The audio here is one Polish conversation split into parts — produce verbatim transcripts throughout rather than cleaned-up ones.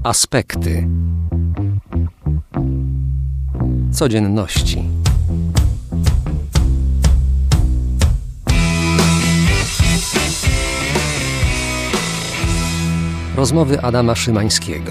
Aspekty codzienności. Rozmowy Adama Szymańskiego.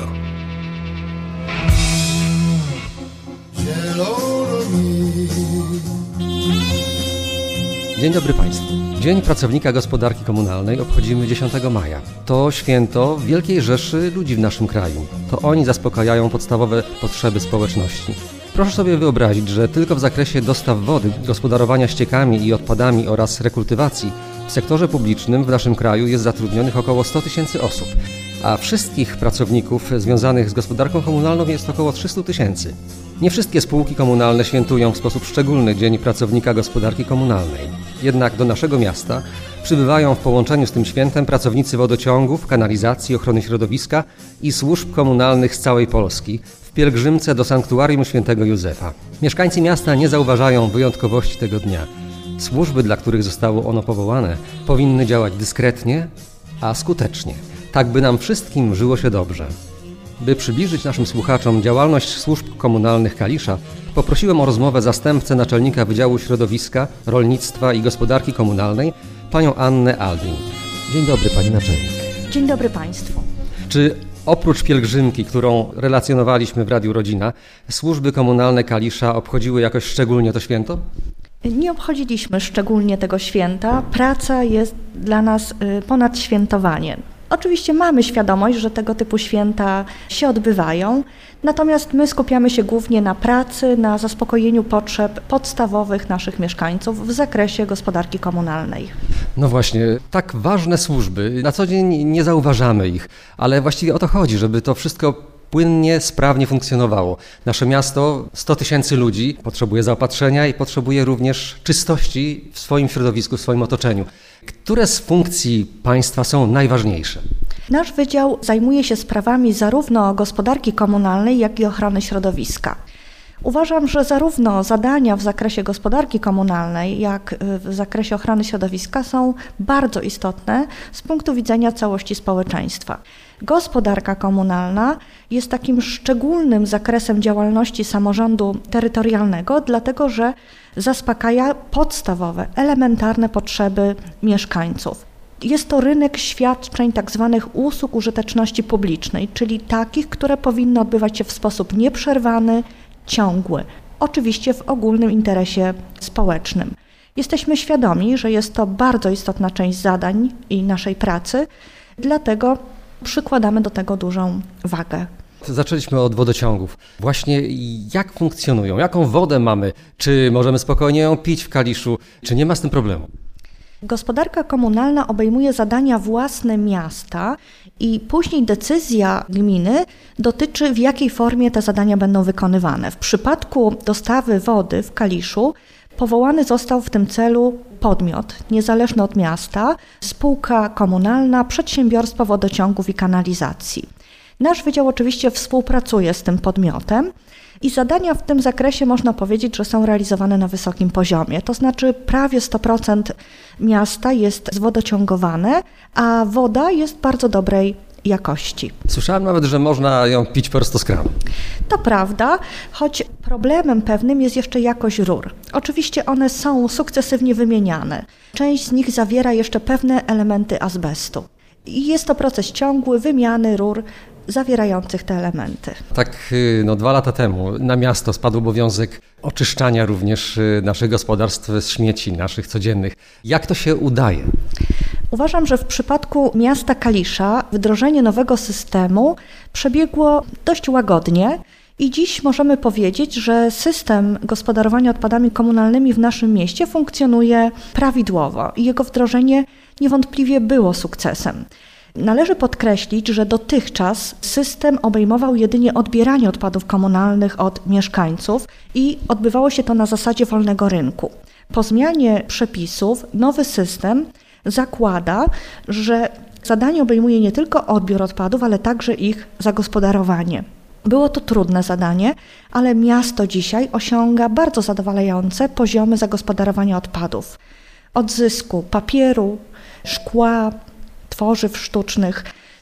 Dzień dobry Państwu. Dzień Pracownika Gospodarki Komunalnej obchodzimy dziesiątego maja. To święto wielkiej rzeszy ludzi w naszym kraju. To oni zaspokajają podstawowe potrzeby społeczności. Proszę sobie wyobrazić, że tylko w zakresie dostaw wody, gospodarowania ściekami i odpadami oraz rekultywacji w sektorze publicznym w naszym kraju jest zatrudnionych około sto tysięcy osób, a wszystkich pracowników związanych z gospodarką komunalną jest około trzysta tysięcy. Nie wszystkie spółki komunalne świętują w sposób szczególny Dzień Pracownika Gospodarki Komunalnej. Jednak do naszego miasta przybywają w połączeniu z tym świętem pracownicy wodociągów, kanalizacji, ochrony środowiska i służb komunalnych z całej Polski w pielgrzymce do Sanktuarium Świętego Józefa. Mieszkańcy miasta nie zauważają wyjątkowości tego dnia. Służby, dla których zostało ono powołane, powinny działać dyskretnie, a skutecznie, tak by nam wszystkim żyło się dobrze. By przybliżyć naszym słuchaczom działalność służb komunalnych Kalisza, poprosiłem o rozmowę zastępcę naczelnika Wydziału Środowiska, Rolnictwa i Gospodarki Komunalnej, panią Annę Albin. Dzień dobry, pani naczelnik. Dzień dobry państwu. Czy oprócz pielgrzymki, którą relacjonowaliśmy w Radiu Rodzina, służby komunalne Kalisza obchodziły jakoś szczególnie to święto? Nie obchodziliśmy szczególnie tego święta. Praca jest dla nas ponad świętowaniem. Oczywiście mamy świadomość, że tego typu święta się odbywają, natomiast my skupiamy się głównie na pracy, na zaspokojeniu potrzeb podstawowych naszych mieszkańców w zakresie gospodarki komunalnej. No właśnie, tak ważne służby, na co dzień nie zauważamy ich, ale właściwie o to chodzi, żeby to wszystko płynnie, sprawnie funkcjonowało. Nasze miasto, sto tysięcy ludzi, potrzebuje zaopatrzenia i potrzebuje również czystości w swoim środowisku, w swoim otoczeniu. Które z funkcji państwa są najważniejsze? Nasz wydział zajmuje się sprawami zarówno gospodarki komunalnej, jak i ochrony środowiska. Uważam, że zarówno zadania w zakresie gospodarki komunalnej, jak w zakresie ochrony środowiska są bardzo istotne z punktu widzenia całości społeczeństwa. Gospodarka komunalna jest takim szczególnym zakresem działalności samorządu terytorialnego, dlatego że zaspokaja podstawowe, elementarne potrzeby mieszkańców. Jest to rynek świadczeń tzw. usług użyteczności publicznej, czyli takich, które powinny odbywać się w sposób nieprzerwany, ciągły, oczywiście w ogólnym interesie społecznym. Jesteśmy świadomi, że jest to bardzo istotna część zadań i naszej pracy, dlatego przykładamy do tego dużą wagę. Zaczęliśmy od wodociągów. Właśnie jak funkcjonują? Jaką wodę mamy? Czy możemy spokojnie ją pić w Kaliszu? Czy nie ma z tym problemu? Gospodarka komunalna obejmuje zadania własne miasta i później decyzja gminy dotyczy, w jakiej formie te zadania będą wykonywane. W przypadku dostawy wody w Kaliszu powołany został w tym celu podmiot niezależny od miasta, spółka komunalna, przedsiębiorstwo wodociągów i kanalizacji. Nasz wydział oczywiście współpracuje z tym podmiotem i zadania w tym zakresie można powiedzieć, że są realizowane na wysokim poziomie. To znaczy prawie sto procent miasta jest zwodociągowane, a woda jest bardzo dobrej jakości. Słyszałem nawet, że można ją pić prosto z kranu. To prawda, choć problemem pewnym jest jeszcze jakość rur. Oczywiście one są sukcesywnie wymieniane. Część z nich zawiera jeszcze pewne elementy azbestu. I jest to proces ciągły wymiany rur zawierających te elementy. Tak no, dwa lata temu na miasto spadł obowiązek oczyszczania również naszych gospodarstw z śmieci, naszych codziennych. Jak to się udaje? Uważam, że w przypadku miasta Kalisza wdrożenie nowego systemu przebiegło dość łagodnie i dziś możemy powiedzieć, że system gospodarowania odpadami komunalnymi w naszym mieście funkcjonuje prawidłowo i jego wdrożenie niewątpliwie było sukcesem. Należy podkreślić, że dotychczas system obejmował jedynie odbieranie odpadów komunalnych od mieszkańców i odbywało się to na zasadzie wolnego rynku. Po zmianie przepisów nowy system zakłada, że zadanie obejmuje nie tylko odbiór odpadów, ale także ich zagospodarowanie. Było to trudne zadanie, ale miasto dzisiaj osiąga bardzo zadowalające poziomy zagospodarowania odpadów. Odzysku papieru, szkła, tworzyw sztucznych.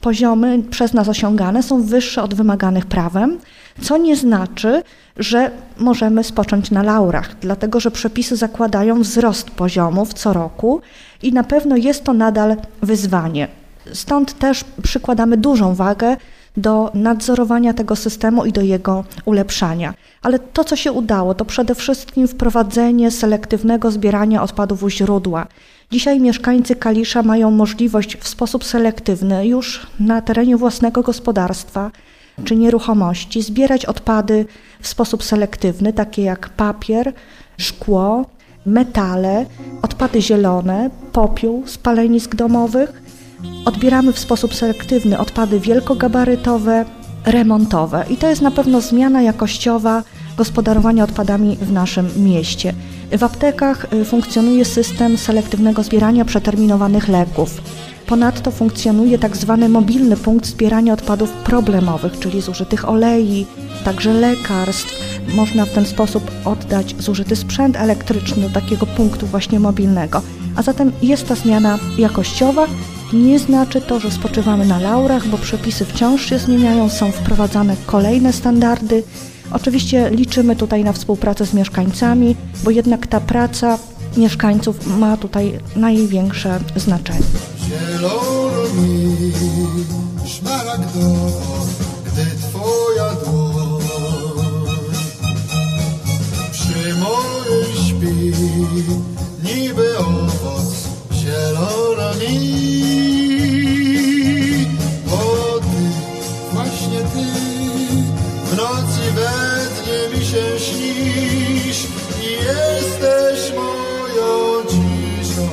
poziomy przez nas osiągane są wyższe od wymaganych prawem, co nie znaczy, że możemy spocząć na laurach, dlatego że przepisy zakładają wzrost poziomów co roku i na pewno jest to nadal wyzwanie. Stąd też przykładamy dużą wagę do nadzorowania tego systemu i do jego ulepszania. Ale to, co się udało, to przede wszystkim wprowadzenie selektywnego zbierania odpadów u źródła. Dzisiaj mieszkańcy Kalisza mają możliwość w sposób selektywny już na terenie własnego gospodarstwa czy nieruchomości zbierać odpady w sposób selektywny, takie jak papier, szkło, metale, odpady zielone, popiół, spalenisk domowych. Odbieramy w sposób selektywny odpady wielkogabarytowe, remontowe i to jest na pewno zmiana jakościowa gospodarowania odpadami w naszym mieście. W aptekach funkcjonuje system selektywnego zbierania przeterminowanych leków. Ponadto funkcjonuje tak zwany mobilny punkt zbierania odpadów problemowych, czyli zużytych olei, także lekarstw. Można w ten sposób oddać zużyty sprzęt elektryczny do takiego punktu właśnie mobilnego. A zatem jest ta zmiana jakościowa. Nie znaczy to, że spoczywamy na laurach, bo przepisy wciąż się zmieniają, są wprowadzane kolejne standardy. Oczywiście liczymy tutaj na współpracę z mieszkańcami, bo jednak ta praca mieszkańców ma tutaj największe znaczenie. Zielono mi szmaragdowo, gdy twoja dłoń przy mojej śpi, niby owoc zielona mi, bo ty, właśnie ty, w nocy we dnie mi się śnisz i jesteś moją ciszą.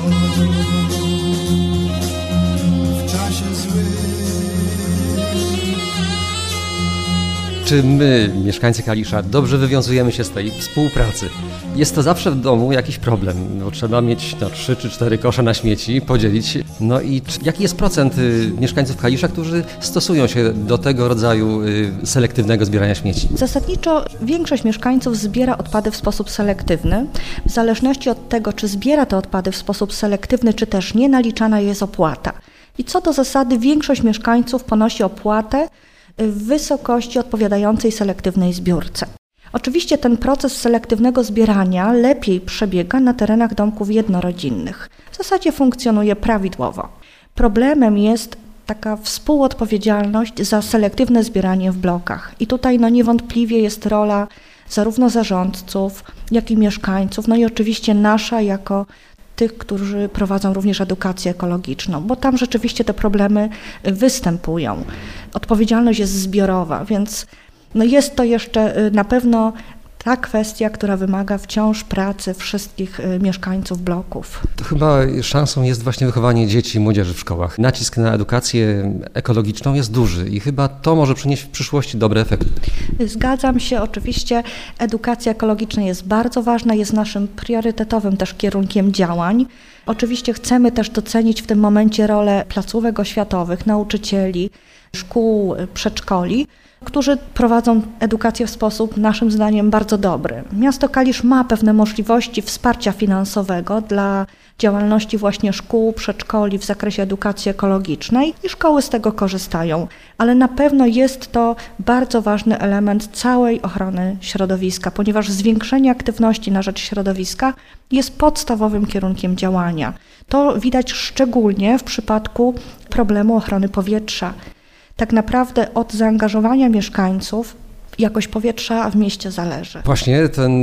Czy my, mieszkańcy Kalisza, dobrze wywiązujemy się z tej współpracy? Jest to zawsze w domu jakiś problem, bo trzeba mieć no, trzy czy cztery kosze na śmieci, podzielić. No i czy, jaki jest procent y, mieszkańców Kalisza, którzy stosują się do tego rodzaju y, selektywnego zbierania śmieci? Zasadniczo większość mieszkańców zbiera odpady w sposób selektywny. W zależności od tego, czy zbiera te odpady w sposób selektywny, czy też nie, naliczana jest opłata. I co do zasady większość mieszkańców ponosi opłatę w wysokości odpowiadającej selektywnej zbiórce. Oczywiście ten proces selektywnego zbierania lepiej przebiega na terenach domków jednorodzinnych. W zasadzie funkcjonuje prawidłowo. Problemem jest taka współodpowiedzialność za selektywne zbieranie w blokach. I tutaj no niewątpliwie jest rola zarówno zarządców, jak i mieszkańców, no i oczywiście nasza jako tych, którzy prowadzą również edukację ekologiczną, bo tam rzeczywiście te problemy występują. Odpowiedzialność jest zbiorowa, więc no jest to jeszcze na pewno ta kwestia, która wymaga wciąż pracy wszystkich mieszkańców bloków. To chyba szansą jest właśnie wychowanie dzieci i młodzieży w szkołach. Nacisk na edukację ekologiczną jest duży i chyba to może przynieść w przyszłości dobre efekty. Zgadzam się, oczywiście edukacja ekologiczna jest bardzo ważna, jest naszym priorytetowym też kierunkiem działań. Oczywiście chcemy też docenić w tym momencie rolę placówek oświatowych, nauczycieli, szkół, przedszkoli, którzy prowadzą edukację w sposób naszym zdaniem bardzo dobry. Miasto Kalisz ma pewne możliwości wsparcia finansowego dla działalności właśnie szkół, przedszkoli w zakresie edukacji ekologicznej i szkoły z tego korzystają, ale na pewno jest to bardzo ważny element całej ochrony środowiska, ponieważ zwiększenie aktywności na rzecz środowiska jest podstawowym kierunkiem działania. To widać szczególnie w przypadku problemu ochrony powietrza. Tak naprawdę od zaangażowania mieszkańców jakość powietrza w mieście zależy. Właśnie ten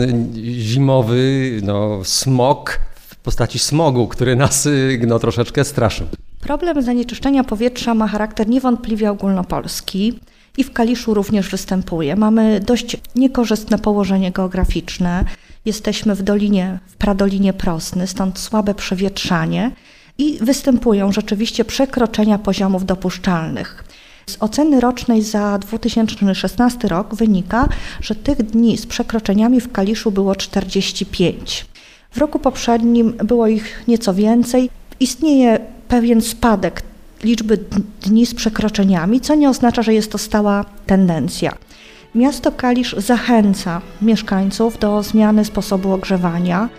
zimowy no, smog w postaci smogu, który nas no, troszeczkę straszył. Problem zanieczyszczenia powietrza ma charakter niewątpliwie ogólnopolski i w Kaliszu również występuje. Mamy dość niekorzystne położenie geograficzne. Jesteśmy w dolinie, w pradolinie Prosny, stąd słabe przewietrzanie i występują rzeczywiście przekroczenia poziomów dopuszczalnych. Z oceny rocznej za dwa tysiące szesnasty rok wynika, że tych dni z przekroczeniami w Kaliszu było czterdzieści pięć. W roku poprzednim było ich nieco więcej. Istnieje pewien spadek liczby dni z przekroczeniami, co nie oznacza, że jest to stała tendencja. Miasto Kalisz zachęca mieszkańców do zmiany sposobu ogrzewania.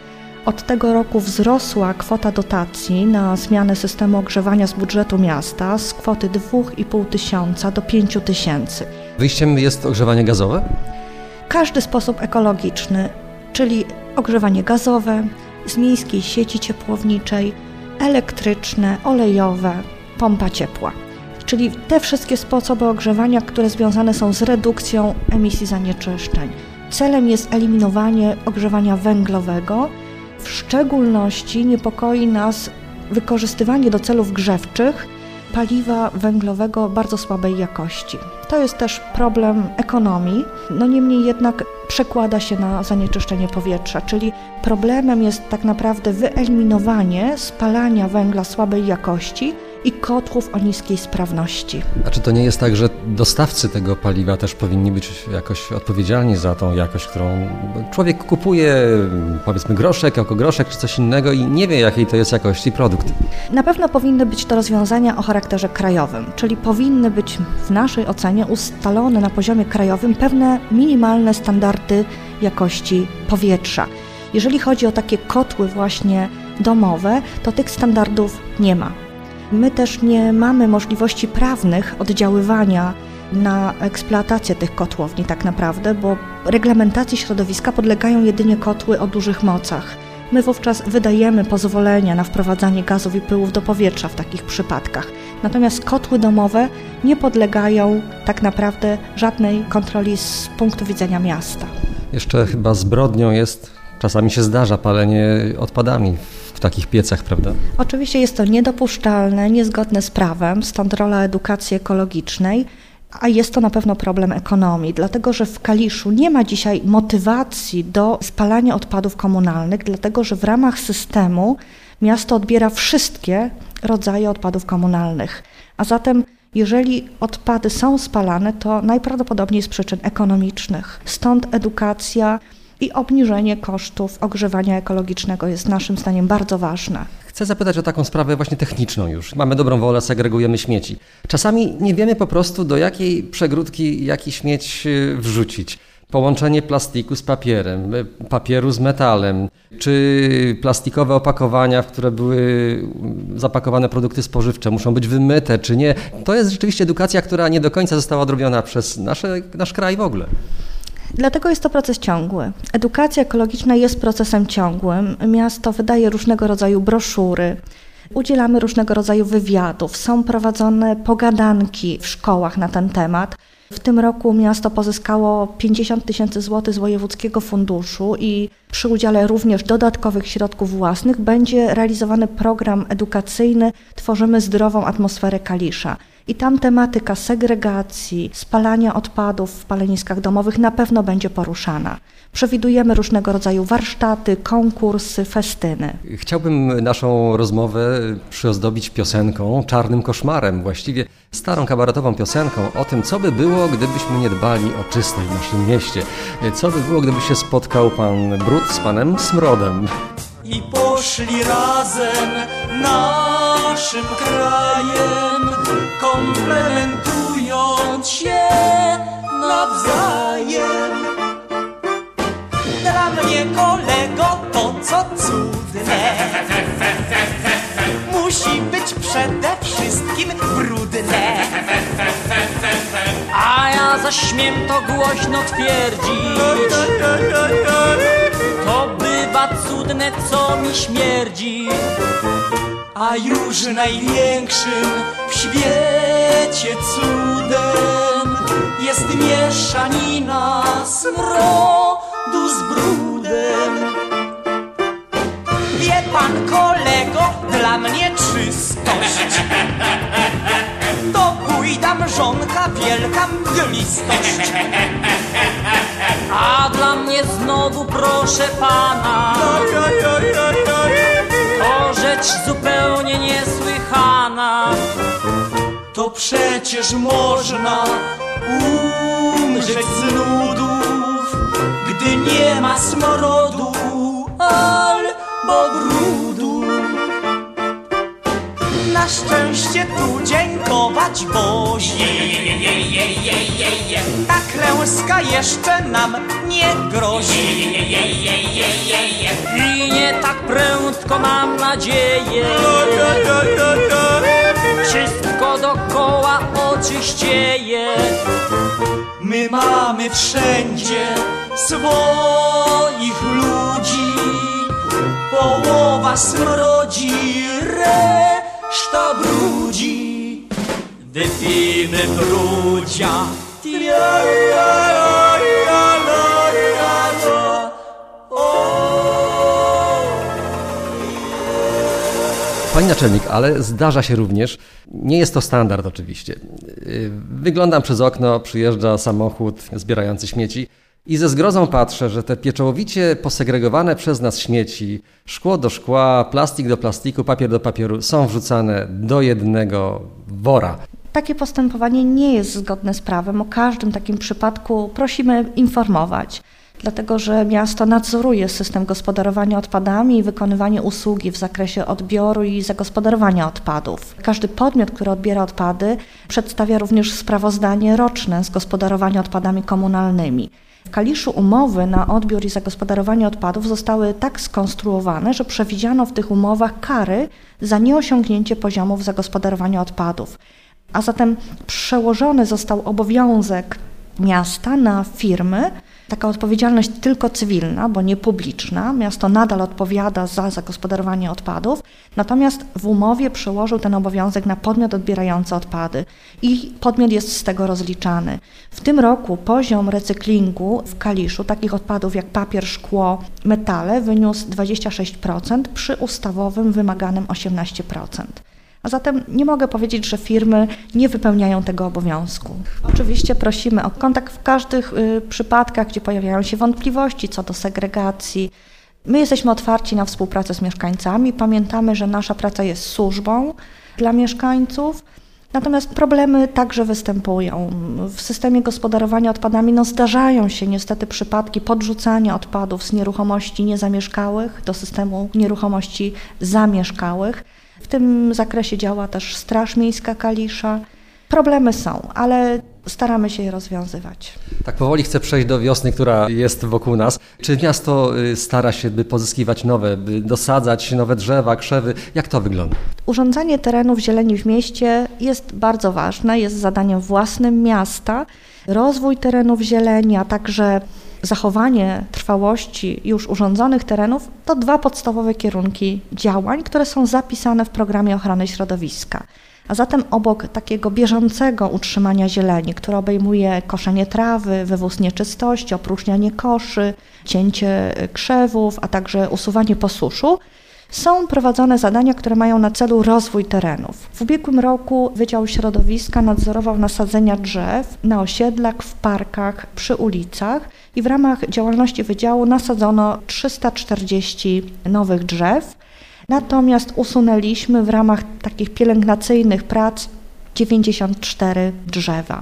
Od tego roku wzrosła kwota dotacji na zmianę systemu ogrzewania z budżetu miasta z kwoty dwa i pół tysiąca do pięciu tysięcy. Wyjściem jest ogrzewanie gazowe? Każdy sposób ekologiczny, czyli ogrzewanie gazowe, z miejskiej sieci ciepłowniczej, elektryczne, olejowe, pompa ciepła. Czyli te wszystkie sposoby ogrzewania, które związane są z redukcją emisji zanieczyszczeń. Celem jest eliminowanie ogrzewania węglowego. W szczególności niepokoi nas wykorzystywanie do celów grzewczych paliwa węglowego bardzo słabej jakości. To jest też problem ekonomii, no niemniej jednak przekłada się na zanieczyszczenie powietrza, czyli problemem jest tak naprawdę wyeliminowanie spalania węgla słabej jakości i kotłów o niskiej sprawności. A czy to nie jest tak, że dostawcy tego paliwa też powinni być jakoś odpowiedzialni za tą jakość, którą człowiek kupuje, powiedzmy groszek, ekogroszek czy coś innego i nie wie, jakiej to jest jakości produkt? Na pewno powinny być to rozwiązania o charakterze krajowym, czyli powinny być w naszej ocenie ustalone na poziomie krajowym pewne minimalne standardy jakości powietrza. Jeżeli chodzi o takie kotły właśnie domowe, to tych standardów nie ma. My też nie mamy możliwości prawnych oddziaływania na eksploatację tych kotłowni tak naprawdę, bo reglamentacji środowiska podlegają jedynie kotły o dużych mocach. My wówczas wydajemy pozwolenia na wprowadzanie gazów i pyłów do powietrza w takich przypadkach. Natomiast kotły domowe nie podlegają tak naprawdę żadnej kontroli z punktu widzenia miasta. Jeszcze chyba zbrodnią jest, czasami się zdarza, palenie odpadami w takich piecach, prawda? Oczywiście jest to niedopuszczalne, niezgodne z prawem, stąd rola edukacji ekologicznej, a jest to na pewno problem ekonomii, dlatego że w Kaliszu nie ma dzisiaj motywacji do spalania odpadów komunalnych, dlatego że w ramach systemu miasto odbiera wszystkie rodzaje odpadów komunalnych, a zatem jeżeli odpady są spalane, to najprawdopodobniej z przyczyn ekonomicznych, stąd edukacja i obniżenie kosztów ogrzewania ekologicznego jest naszym zdaniem bardzo ważne. Chcę zapytać o taką sprawę właśnie techniczną już. Mamy dobrą wolę, segregujemy śmieci. Czasami nie wiemy po prostu, do jakiej przegródki jaki śmieć wrzucić. Połączenie plastiku z papierem, papieru z metalem, czy plastikowe opakowania, w które były zapakowane produkty spożywcze, muszą być wymyte, czy nie. To jest rzeczywiście edukacja, która nie do końca została odrobiona przez nasze, nasz kraj w ogóle. Dlatego jest to proces ciągły. Edukacja ekologiczna jest procesem ciągłym. Miasto wydaje różnego rodzaju broszury, udzielamy różnego rodzaju wywiadów, są prowadzone pogadanki w szkołach na ten temat. W tym roku miasto pozyskało pięćdziesiąt tysięcy złotych z wojewódzkiego funduszu i przy udziale również dodatkowych środków własnych będzie realizowany program edukacyjny Tworzymy zdrową atmosferę Kalisza. I tam tematyka segregacji, spalania odpadów w paleniskach domowych na pewno będzie poruszana. Przewidujemy różnego rodzaju warsztaty, konkursy, festyny. Chciałbym naszą rozmowę przyozdobić piosenką, czarnym koszmarem, właściwie starą kabaretową piosenką o tym, co by było, gdybyśmy nie dbali o czystość w naszym mieście. Co by było, gdyby się spotkał pan Brud z panem Smrodem. I poszli razem naszym krajem, komplementując się nawzajem. Dla mnie, kolego, to co cudne musi być przede wszystkim brudne. A ja zaś śmiem to głośno twierdzić, to bywa cudne, co mi śmierdzi. A już największym w świecie cudem jest mieszanina smrodu z brudem. Wie pan, kolego, dla mnie czystość to bujda mrzonka, wielka mglistość. A dla mnie znowu, proszę pana, to rzecz zupełnie niesłychana. To przecież można umrzeć z nudów, gdy nie ma smrodu albo brudu. Na szczęście tu dziękować Bozi, ta klęska Polska jeszcze nam nie grozi. I nie tak prędko, mam nadzieję, wszystko dokoła oczyścieje. My mamy wszędzie swoich ludzi, połowa smrodzi, reszta brudzi. Wypijmy brudzia. Pani naczelnik, ale zdarza się również, nie jest to standard oczywiście. Wyglądam przez okno, przyjeżdża samochód zbierający śmieci i ze zgrozą patrzę, że te pieczołowicie posegregowane przez nas śmieci, szkło do szkła, plastik do plastiku, papier do papieru są wrzucane do jednego wora. Takie postępowanie nie jest zgodne z prawem. O każdym takim przypadku prosimy informować, dlatego że miasto nadzoruje system gospodarowania odpadami i wykonywanie usługi w zakresie odbioru i zagospodarowania odpadów. Każdy podmiot, który odbiera odpady, przedstawia również sprawozdanie roczne z gospodarowania odpadami komunalnymi. W Kaliszu umowy na odbiór i zagospodarowanie odpadów zostały tak skonstruowane, że przewidziano w tych umowach kary za nieosiągnięcie poziomów zagospodarowania odpadów. A zatem przełożony został obowiązek miasta na firmy, taka odpowiedzialność tylko cywilna, bo nie publiczna. Miasto nadal odpowiada za zagospodarowanie odpadów, natomiast w umowie przełożył ten obowiązek na podmiot odbierający odpady i podmiot jest z tego rozliczany. W tym roku poziom recyklingu w Kaliszu takich odpadów jak papier, szkło, metale wyniósł dwadzieścia sześć procent przy ustawowym wymaganym osiemnaście procent. A zatem nie mogę powiedzieć, że firmy nie wypełniają tego obowiązku. Oczywiście prosimy o kontakt w każdych y, przypadkach, gdzie pojawiają się wątpliwości co do segregacji. My jesteśmy otwarci na współpracę z mieszkańcami. Pamiętamy, że nasza praca jest służbą dla mieszkańców. Natomiast problemy także występują. W systemie gospodarowania odpadami no, zdarzają się niestety przypadki podrzucania odpadów z nieruchomości niezamieszkałych do systemu nieruchomości zamieszkałych. W tym zakresie działa też Straż Miejska Kalisza. Problemy są, ale staramy się je rozwiązywać. Tak powoli chcę przejść do wiosny, która jest wokół nas. Czy miasto stara się, by pozyskiwać nowe, by dosadzać nowe drzewa, krzewy? Jak to wygląda? Urządzanie terenów zieleni w mieście jest bardzo ważne, jest zadaniem własnym miasta. Rozwój terenów zieleni, a także zachowanie trwałości już urządzonych terenów to dwa podstawowe kierunki działań, które są zapisane w programie ochrony środowiska. A zatem obok takiego bieżącego utrzymania zieleni, które obejmuje koszenie trawy, wywóz nieczystości, opróżnianie koszy, cięcie krzewów, a także usuwanie posuszu, są prowadzone zadania, które mają na celu rozwój terenów. W ubiegłym roku Wydział Środowiska nadzorował nasadzenia drzew na osiedlach, w parkach, przy ulicach i w ramach działalności Wydziału nasadzono trzysta czterdzieści nowych drzew. Natomiast usunęliśmy w ramach takich pielęgnacyjnych prac dziewięćdziesiąt cztery drzewa.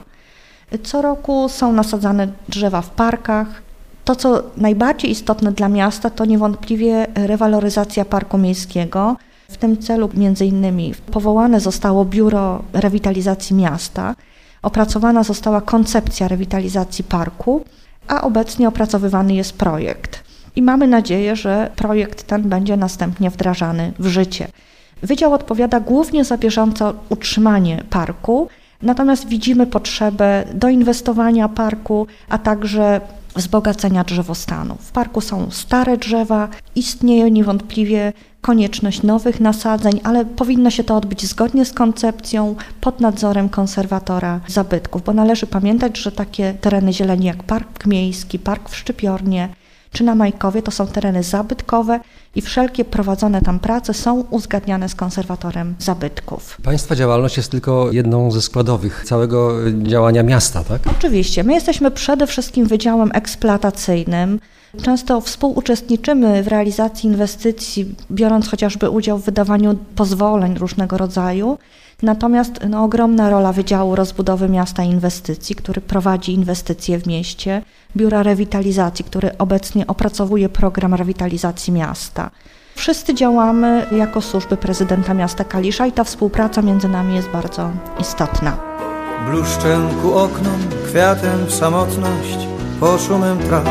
Co roku są nasadzane drzewa w parkach. To, co najbardziej istotne dla miasta, to niewątpliwie rewaloryzacja parku miejskiego. W tym celu między innymi powołane zostało Biuro Rewitalizacji Miasta, opracowana została koncepcja rewitalizacji parku, a obecnie opracowywany jest projekt. I mamy nadzieję, że projekt ten będzie następnie wdrażany w życie. Wydział odpowiada głównie za bieżące utrzymanie parku, natomiast widzimy potrzebę doinwestowania parku, a także wzbogacenia drzewostanu. W parku są stare drzewa, istnieje niewątpliwie konieczność nowych nasadzeń, ale powinno się to odbyć zgodnie z koncepcją, pod nadzorem konserwatora zabytków, bo należy pamiętać, że takie tereny zieleni jak Park Miejski, Park w Szczypiornie czy na Majkowie to są tereny zabytkowe i wszelkie prowadzone tam prace są uzgadniane z konserwatorem zabytków. Państwa działalność jest tylko jedną ze składowych całego działania miasta, tak? Oczywiście. My jesteśmy przede wszystkim wydziałem eksploatacyjnym. Często współuczestniczymy w realizacji inwestycji, biorąc chociażby udział w wydawaniu pozwoleń różnego rodzaju. Natomiast no, ogromna rola Wydziału Rozbudowy Miasta i Inwestycji, który prowadzi inwestycje w mieście, Biura Rewitalizacji, który obecnie opracowuje program rewitalizacji miasta. Wszyscy działamy jako służby prezydenta miasta Kalisza i ta współpraca między nami jest bardzo istotna. Bluszczę ku oknom, kwiatem w samotność, po szumem traw.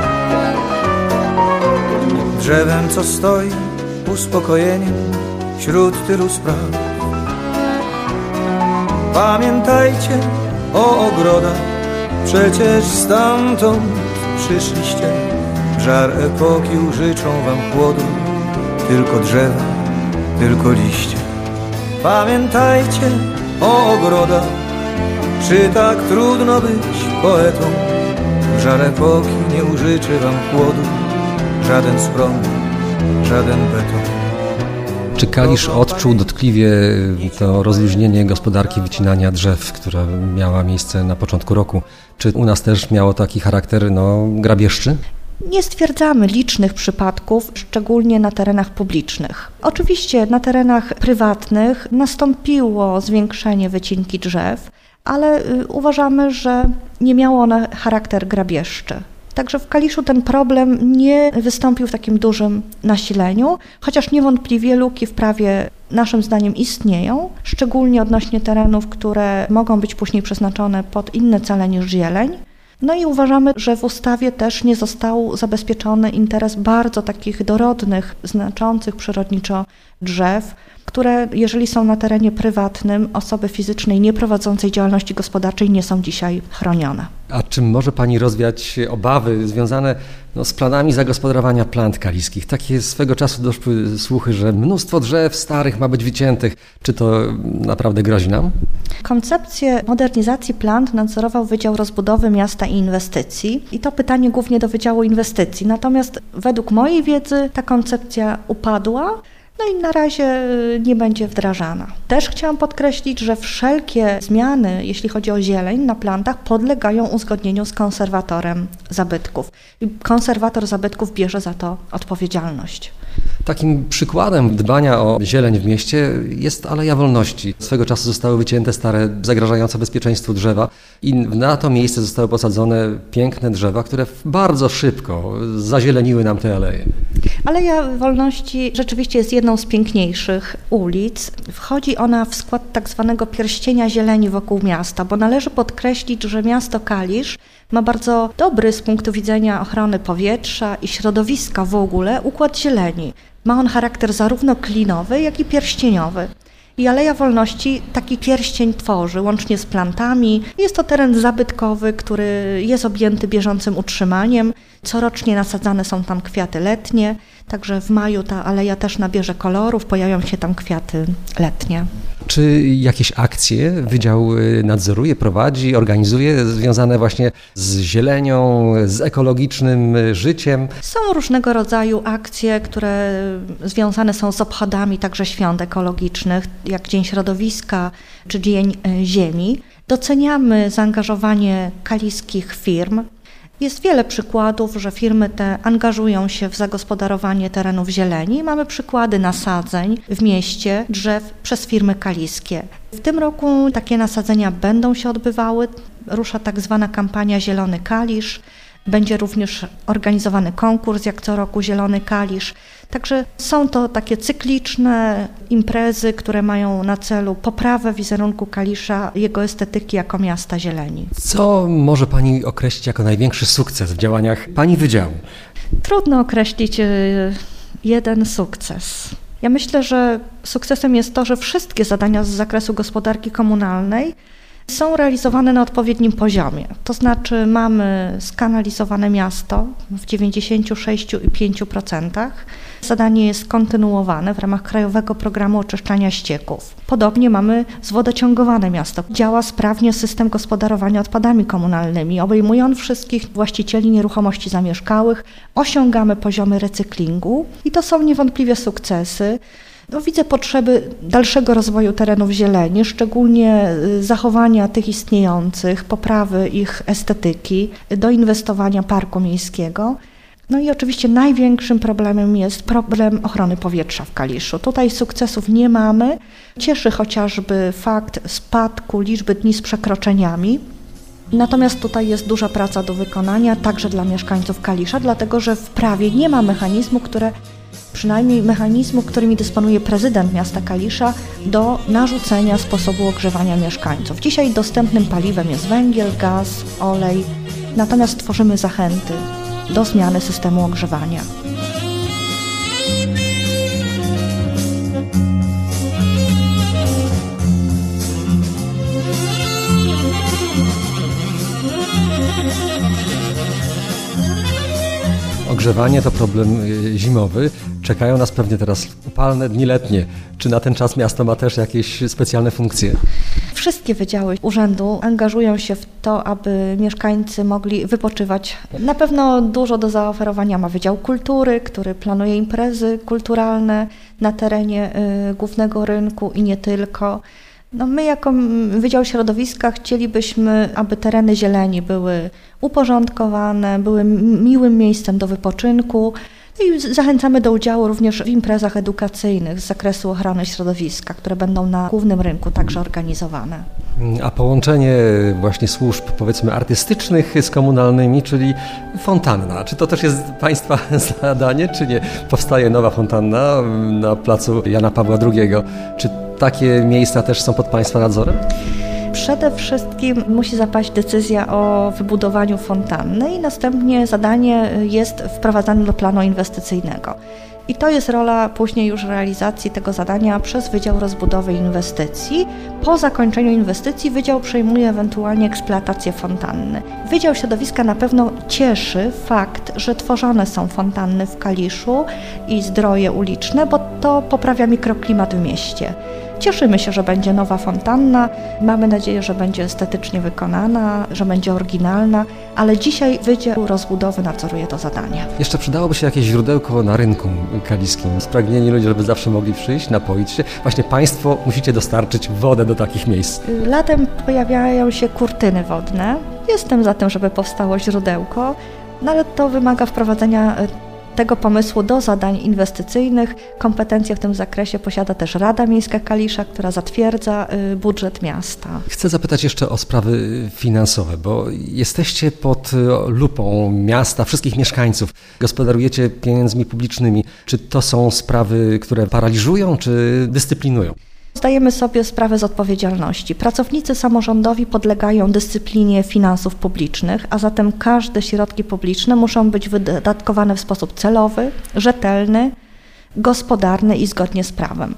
Drzewem, co stoi, uspokojeniem wśród tylu spraw. Pamiętajcie o ogrodach, przecież stamtąd przyszliście. Żar epoki użyczą wam chłodu, tylko drzewa, tylko liście. Pamiętajcie o ogrodach, czy tak trudno być poetą? Żar epoki nie użyczy wam chłodu, żaden schron, żaden beton. Czy Kalisz odczuł dotkliwie to rozluźnienie gospodarki wycinania drzew, która miała miejsce na początku roku? Czy u nas też miało taki charakter no, grabieżczy? Nie stwierdzamy licznych przypadków, szczególnie na terenach publicznych. Oczywiście na terenach prywatnych nastąpiło zwiększenie wycinki drzew, ale uważamy, że nie miało one charakter grabieżczy. Także w Kaliszu ten problem nie wystąpił w takim dużym nasileniu, chociaż niewątpliwie luki w prawie naszym zdaniem istnieją, szczególnie odnośnie terenów, które mogą być później przeznaczone pod inne cele niż zieleń. No i uważamy, że w ustawie też nie został zabezpieczony interes bardzo takich dorodnych, znaczących przyrodniczo drzew, które jeżeli są na terenie prywatnym, osoby fizycznej nieprowadzącej działalności gospodarczej nie są dzisiaj chronione. A czy może Pani rozwiać obawy związane no, z planami zagospodarowania plant kaliskich? Takie swego czasu doszły słuchy, że mnóstwo drzew starych ma być wyciętych. Czy to naprawdę grozi nam? Koncepcję modernizacji plant nadzorował Wydział Rozbudowy Miasta i Inwestycji i to pytanie głównie do Wydziału Inwestycji. Natomiast według mojej wiedzy ta koncepcja upadła. No i na razie nie będzie wdrażana. Też chciałam podkreślić, że wszelkie zmiany, jeśli chodzi o zieleń na plantach, podlegają uzgodnieniu z konserwatorem zabytków. I konserwator zabytków bierze za to odpowiedzialność. Takim przykładem dbania o zieleń w mieście jest Aleja Wolności. Swego czasu zostały wycięte stare, zagrażające bezpieczeństwu drzewa i na to miejsce zostały posadzone piękne drzewa, które bardzo szybko zazieleniły nam te aleje. Aleja Wolności rzeczywiście jest jedną z piękniejszych ulic. Wchodzi ona w skład tak zwanego pierścienia zieleni wokół miasta, bo należy podkreślić, że miasto Kalisz ma bardzo dobry z punktu widzenia ochrony powietrza i środowiska w ogóle układ zieleni. Ma on charakter zarówno klinowy, jak i pierścieniowy. I Aleja Wolności taki pierścień tworzy, łącznie z plantami. Jest to teren zabytkowy, który jest objęty bieżącym utrzymaniem. Corocznie nasadzane są tam kwiaty letnie, także w maju ta aleja też nabierze kolorów, pojawią się tam kwiaty letnie. Czy jakieś akcje Wydział nadzoruje, prowadzi, organizuje związane właśnie z zielenią, z ekologicznym życiem? Są różnego rodzaju akcje, które związane są z obchodami także świąt ekologicznych, jak Dzień Środowiska czy Dzień Ziemi. Doceniamy zaangażowanie kaliskich firm. Jest wiele przykładów, że firmy te angażują się w zagospodarowanie terenów zieleni. Mamy przykłady nasadzeń w mieście drzew przez firmy kaliskie. W tym roku takie nasadzenia będą się odbywały. Rusza tak zwana kampania Zielony Kalisz. Będzie również organizowany konkurs, jak co roku Zielony Kalisz. Także są to takie cykliczne imprezy, które mają na celu poprawę wizerunku Kalisza, jego estetyki jako miasta zieleni. Co może Pani określić jako największy sukces w działaniach Pani Wydziału? Trudno określić jeden sukces. Ja myślę, że sukcesem jest to, że wszystkie zadania z zakresu gospodarki komunalnej są realizowane na odpowiednim poziomie. To znaczy mamy skanalizowane miasto w dziewięćdziesiąt sześć przecinek pięć procent. Zadanie jest kontynuowane w ramach Krajowego Programu Oczyszczania Ścieków. Podobnie mamy zwodociągowane miasto. Działa sprawnie system gospodarowania odpadami komunalnymi. Obejmuje on wszystkich właścicieli nieruchomości zamieszkałych. Osiągamy poziomy recyklingu i to są niewątpliwie sukcesy. No, widzę potrzeby dalszego rozwoju terenów zieleni, szczególnie zachowania tych istniejących, poprawy ich estetyki, doinwestowania parku miejskiego. No i oczywiście największym problemem jest problem ochrony powietrza w Kaliszu. Tutaj sukcesów nie mamy. Cieszy chociażby fakt spadku liczby dni z przekroczeniami. Natomiast tutaj jest duża praca do wykonania, także dla mieszkańców Kalisza, dlatego że w prawie nie ma mechanizmu, które przynajmniej mechanizmu, którymi dysponuje prezydent miasta Kalisza do narzucenia sposobu ogrzewania mieszkańców. Dzisiaj dostępnym paliwem jest węgiel, gaz, olej, natomiast tworzymy zachęty do zmiany systemu ogrzewania. Ogrzewanie to problem zimowy. Czekają nas pewnie teraz upalne dni letnie. Czy na ten czas miasto ma też jakieś specjalne funkcje? Wszystkie wydziały urzędu angażują się w to, aby mieszkańcy mogli wypoczywać. Na pewno dużo do zaoferowania ma Wydział Kultury, który planuje imprezy kulturalne na terenie y, głównego rynku i nie tylko. No my jako Wydział Środowiska chcielibyśmy, aby tereny zieleni były uporządkowane, były miłym miejscem do wypoczynku i zachęcamy do udziału również w imprezach edukacyjnych z zakresu ochrony środowiska, które będą na głównym rynku także organizowane. A połączenie właśnie służb, powiedzmy, artystycznych z komunalnymi, czyli fontanna. Czy to też jest Państwa zadanie, czy nie? Powstaje nowa fontanna na placu Jana Pawła drugiego. Czy takie miejsca też są pod Państwa nadzorem? Przede wszystkim musi zapaść decyzja o wybudowaniu fontanny i następnie zadanie jest wprowadzane do planu inwestycyjnego. I to jest rola później już realizacji tego zadania przez Wydział Rozbudowy i Inwestycji. Po zakończeniu inwestycji Wydział przejmuje ewentualnie eksploatację fontanny. Wydział Środowiska na pewno cieszy fakt, że tworzone są fontanny w Kaliszu i zdroje uliczne, bo to poprawia mikroklimat w mieście. Cieszymy się, że będzie nowa fontanna, mamy nadzieję, że będzie estetycznie wykonana, że będzie oryginalna, ale dzisiaj Wydział Rozbudowy nadzoruje to zadanie. Jeszcze przydałoby się jakieś źródełko na rynku kaliskim. Spragnieni ludzie, żeby zawsze mogli przyjść, napoić się. Właśnie Państwo musicie dostarczyć wodę do takich miejsc. Latem pojawiają się kurtyny wodne. Jestem za tym, żeby powstało źródełko, no ale to wymaga wprowadzenia tego pomysłu do zadań inwestycyjnych. Kompetencje w tym zakresie posiada też Rada Miejska Kalisza, która zatwierdza budżet miasta. Chcę zapytać jeszcze o sprawy finansowe, bo jesteście pod lupą miasta, wszystkich mieszkańców. Gospodarujecie pieniędzmi publicznymi. Czy to są sprawy, które paraliżują, czy dyscyplinują? Zdajemy sobie sprawę z odpowiedzialności. Pracownicy samorządowi podlegają dyscyplinie finansów publicznych, a zatem każde środki publiczne muszą być wydatkowane w sposób celowy, rzetelny, gospodarny i zgodnie z prawem.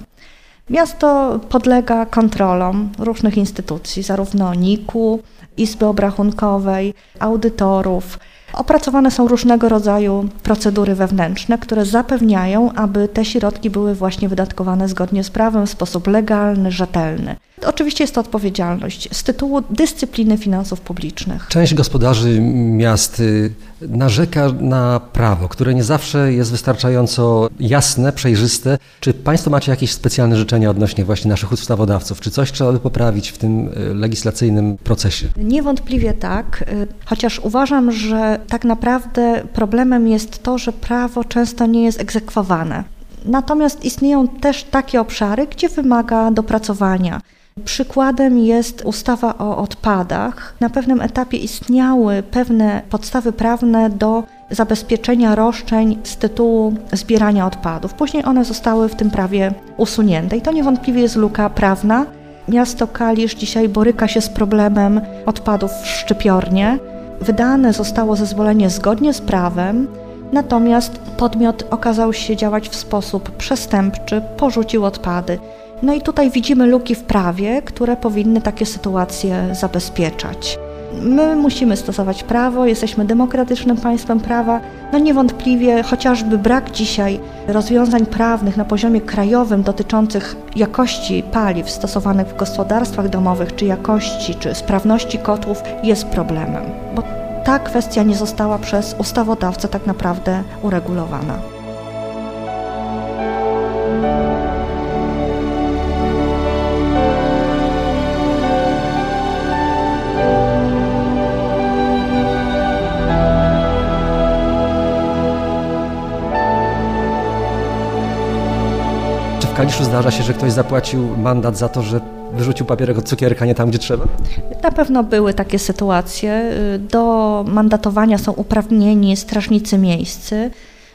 Miasto podlega kontrolom różnych instytucji, zarówno N I K-u, Izby Obrachunkowej, audytorów. Opracowane są różnego rodzaju procedury wewnętrzne, które zapewniają, aby te środki były właśnie wydatkowane zgodnie z prawem w sposób legalny, rzetelny. Oczywiście jest to odpowiedzialność z tytułu dyscypliny finansów publicznych. Część gospodarzy miast narzeka na prawo, które nie zawsze jest wystarczająco jasne, przejrzyste. Czy Państwo macie jakieś specjalne życzenia odnośnie właśnie naszych ustawodawców? Czy coś trzeba by poprawić w tym legislacyjnym procesie? Niewątpliwie tak, chociaż uważam, że tak naprawdę problemem jest to, że prawo często nie jest egzekwowane. Natomiast istnieją też takie obszary, gdzie wymaga dopracowania. Przykładem jest ustawa o odpadach. Na pewnym etapie istniały pewne podstawy prawne do zabezpieczenia roszczeń z tytułu zbierania odpadów. Później one zostały w tym prawie usunięte i to niewątpliwie jest luka prawna. Miasto Kalisz dzisiaj boryka się z problemem odpadów w szczypiornie. Wydane zostało zezwolenie zgodnie z prawem, natomiast podmiot okazał się działać w sposób przestępczy, porzucił odpady. No i tutaj widzimy luki w prawie, które powinny takie sytuacje zabezpieczać. My musimy stosować prawo, jesteśmy demokratycznym państwem prawa. No niewątpliwie chociażby brak dzisiaj rozwiązań prawnych na poziomie krajowym dotyczących jakości paliw stosowanych w gospodarstwach domowych, czy jakości, czy sprawności kotłów jest problemem, bo ta kwestia nie została przez ustawodawcę tak naprawdę uregulowana. W Kaliszu zdarza się, że ktoś zapłacił mandat za to, że wyrzucił papierek od cukierka nie tam, gdzie trzeba? Na pewno były takie sytuacje. Do mandatowania są uprawnieni strażnicy miejscy.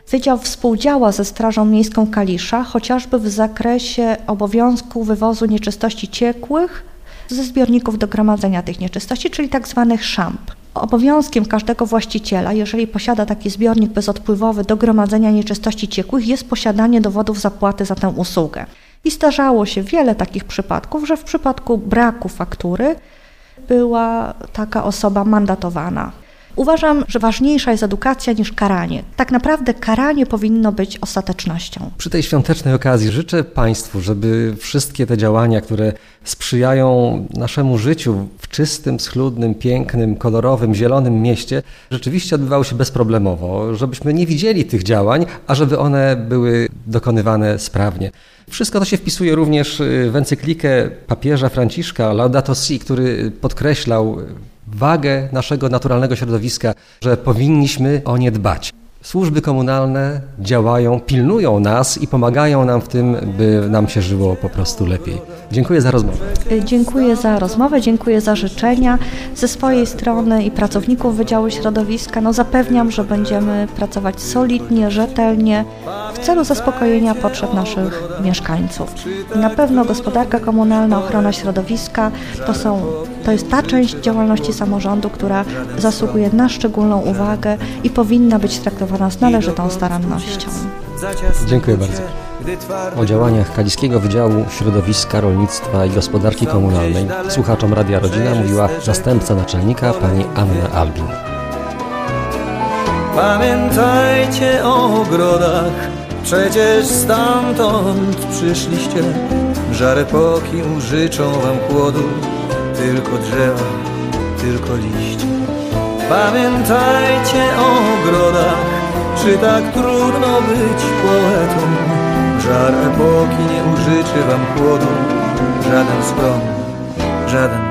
Wydział współdziała ze Strażą Miejską Kalisza, chociażby w zakresie obowiązku wywozu nieczystości ciekłych ze zbiorników do gromadzenia tych nieczystości, czyli tak zwanych szamp. Obowiązkiem każdego właściciela, jeżeli posiada taki zbiornik bezodpływowy do gromadzenia nieczystości ciekłych, jest posiadanie dowodów zapłaty za tę usługę. I zdarzało się wiele takich przypadków, że w przypadku braku faktury była taka osoba mandatowana. Uważam, że ważniejsza jest edukacja niż karanie. Tak naprawdę karanie powinno być ostatecznością. Przy tej świątecznej okazji życzę Państwu, żeby wszystkie te działania, które sprzyjają naszemu życiu w czystym, schludnym, pięknym, kolorowym, zielonym mieście, rzeczywiście odbywały się bezproblemowo, żebyśmy nie widzieli tych działań, a żeby one były dokonywane sprawnie. Wszystko to się wpisuje również w encyklikę papieża Franciszka Laudato Si, który podkreślał wagę naszego naturalnego środowiska, że powinniśmy o nie dbać. Służby komunalne działają, pilnują nas i pomagają nam w tym, by nam się żyło po prostu lepiej. Dziękuję za rozmowę. Dziękuję za rozmowę, dziękuję za życzenia. Ze swojej strony i pracowników Wydziału Środowiska no zapewniam, że będziemy pracować solidnie, rzetelnie w celu zaspokojenia potrzeb naszych mieszkańców. I na pewno gospodarka komunalna, ochrona środowiska to, są, to jest ta część działalności samorządu, która zasługuje na szczególną uwagę i powinna być traktowana z należytą starannością. Dziękuję bardzo. O działaniach Kaliskiego Wydziału Środowiska, Rolnictwa i Gospodarki Komunalnej słuchaczom Radia Rodzina mówiła zastępca naczelnika pani Anna Albin. Pamiętajcie o ogrodach, przecież stamtąd przyszliście. Żar epoki użyczą wam chłodu, tylko drzewa, tylko liście. Pamiętajcie o ogrodach, czy tak trudno być poetą? Żar epoki nie użyczy wam chłodu, żaden schron, żaden